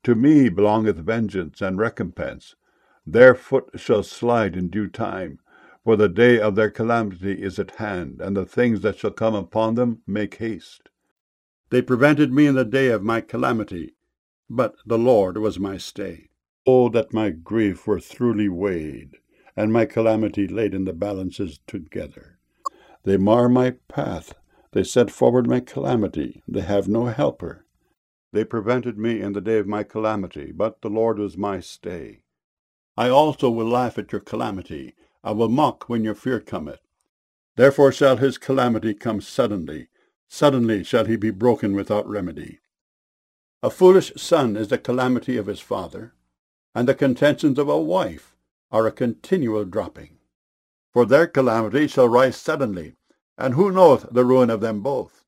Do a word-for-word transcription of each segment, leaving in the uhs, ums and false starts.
To me belongeth vengeance and recompense. Their foot shall slide in due time, for the day of their calamity is at hand, and the things that shall come upon them make haste. They prevented me in the day of my calamity, but the Lord was my stay. Oh, that my grief were truly weighed, and my calamity laid in the balances together. They mar my path, they set forward my calamity, they have no helper. They prevented me in the day of my calamity, but the Lord was my stay. I also will laugh at your calamity, I will mock when your fear cometh. Therefore shall his calamity come suddenly, suddenly shall he be broken without remedy. A foolish son is the calamity of his father, and the contentions of a wife are a continual dropping. For their calamity shall rise suddenly, and who knoweth the ruin of them both?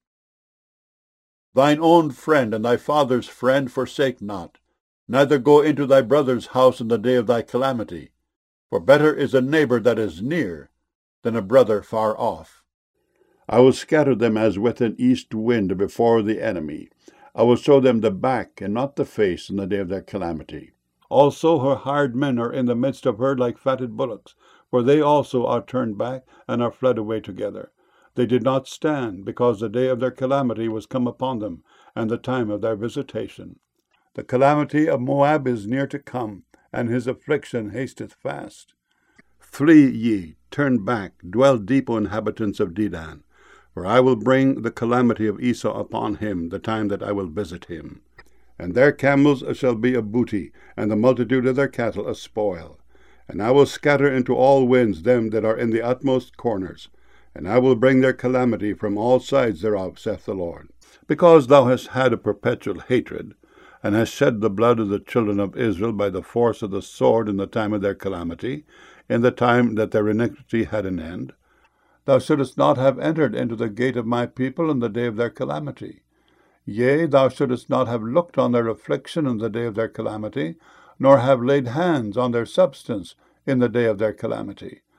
Thine own friend and thy father's friend forsake not, neither go into thy brother's house in the day of thy calamity. For better is a neighbor that is near than a brother far off. I will scatter them as with an east wind before the enemy. I will show them the back and not the face in the day of their calamity. Also her hired men are in the midst of her like fatted bullocks, for they also are turned back and are fled away together. They did not stand, because the day of their calamity was come upon them, and the time of their visitation. The calamity of Moab is near to come, and his affliction hasteth fast. Flee ye, turn back, dwell deep, O inhabitants of Dedan, for I will bring the calamity of Esau upon him, the time that I will visit him. And their camels shall be a booty, and the multitude of their cattle a spoil. And I will scatter into all winds them that are in the utmost corners, and I will bring their calamity from all sides thereof, saith the Lord. Because thou hast had a perpetual hatred, and hast shed the blood of the children of Israel by the force of the sword in the time of their calamity, in the time that their iniquity had an end, thou shouldest not have entered into the gate of my people in the day of their calamity. Yea, thou shouldest not have looked on their affliction in the day of their calamity, nor have laid hands on their substance in the day of their calamity.